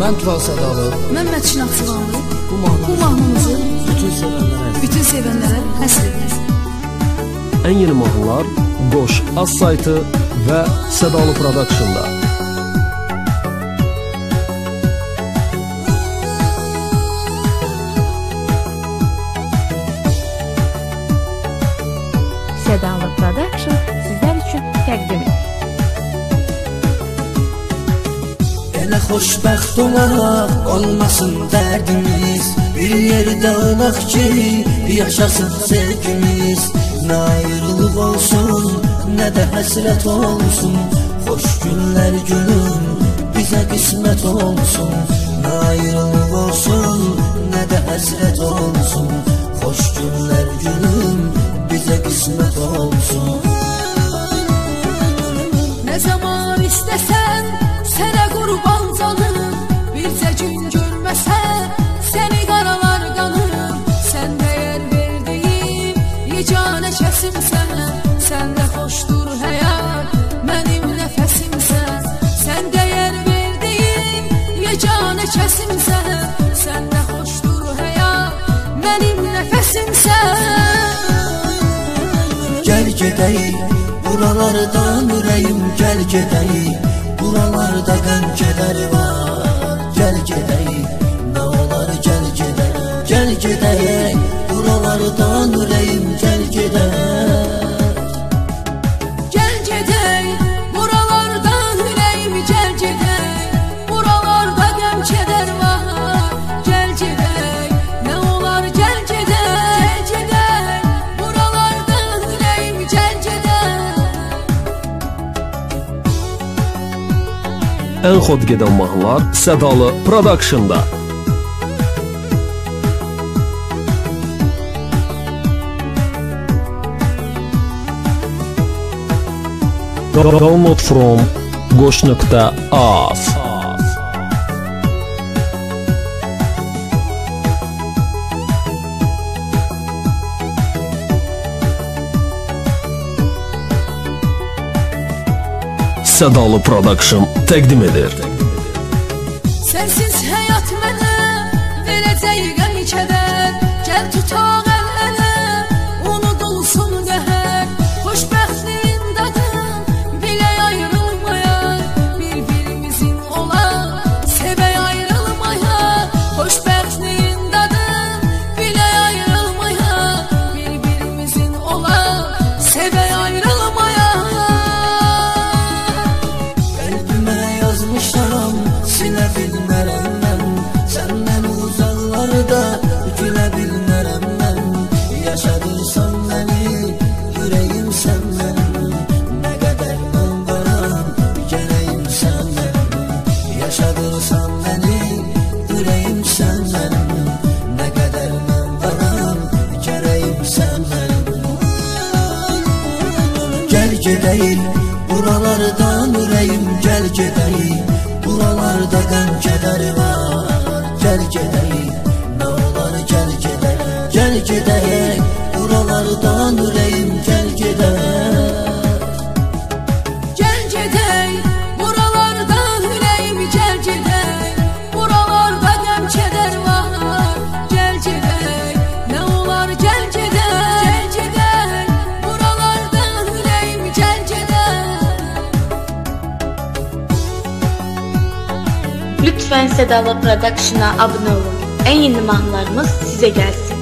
Mən Tural Sədalı. Mən Mətin Axçıvanlı. Bu mahnımızı bütün sevənlərə həsr edirik. Ən yeni mahnılar Qoş az saytı və Sədalı Production'da. Sədalı Production sizlər üçün təqdim edir. Elə xoşbəxt olaraq olmasın dərdimiz, bir yerdə olaq ki, yaşasın sevgimiz. Nə ayrılıq olsun, nə də həsrət olsun, xoş günlər günüm bizə qismət olsun. Nə ayrılıq olsun, nə də həsrət olsun, xoş günlər günüm bizə qismət olsun. Nə zaman istəsən sənə qurban canım, bircə gün görməsə səni qaralar qanım. Sən dəyər verdiyim yeganə kəsimsən, səndə xoşdur həyat mənim nəfəsimsən. Sən dəyər verdiyim yeganə kəsimsən, səndə xoşdur həyat mənim nəfəsimsən. Gəl gedəyik buralardan ürəyim, gəl gedəyik, buralarda qəm kədər var. Gəl gedəyik, nə olar gəl gedəyik, gəl gedəyik, buralardan ürəyim, gəl gedəyik. Gəl gedəyik, buralardan ürəyim, gəl gedəyik, buralarda qəm kədər var. Gəl gedəyik, nə olar gəl gedəyik, gəl gedəyik, buralardan ürəyim, gəl gedəyik. Ən xod gedən mahnılar Sədalı Production'da. Download from qosh.az. Sədalı Production təqdim edir. Sənsiz həyat mənə verəcək qəm kədər, gəl tutaq əl-ələ, unudulsun qəhər. Xoşbəxtliyin dadım bilək ayrılmaya, bir-birimizin olar sevək ayrılmaya. Xoşbəxtliyin dadım bilək ayrılmaya, bir-birimizin olar sevək ayrılmaya. Qəlbimə yazmışam, silə bilmərəm mən, səndən uzaqlarda gülə bilmərəm mən. Yaşadırsan məni, ürəyim sən mənim, nə qədər mən varam, gələyim sən mənim. Yaşadırsan məni, ürəyim sən mənim, nə qədər mən varam, gələyim sən mənim. Gəl gedəyik, buralardan ürəyim, gəl gedəyik, buralarda qəm kədər var. Gəl gedəyik, nə olar gəl gedəyik, gəl gedəyik, buralardan ürəyim, gəl gedəyik. Gəl gedəyik, buralardan ürəyim, gəl gedəyik, buralarda qəm kədər var. Gəl gedəyik, nə olar gəl gedəyik, gəl gedəyik, buralardan ürəyim, gəl gedəyik. Lütfen Sədalı Production'a abunə olun. Ən yeni mahnılarımız sizə gəlsin.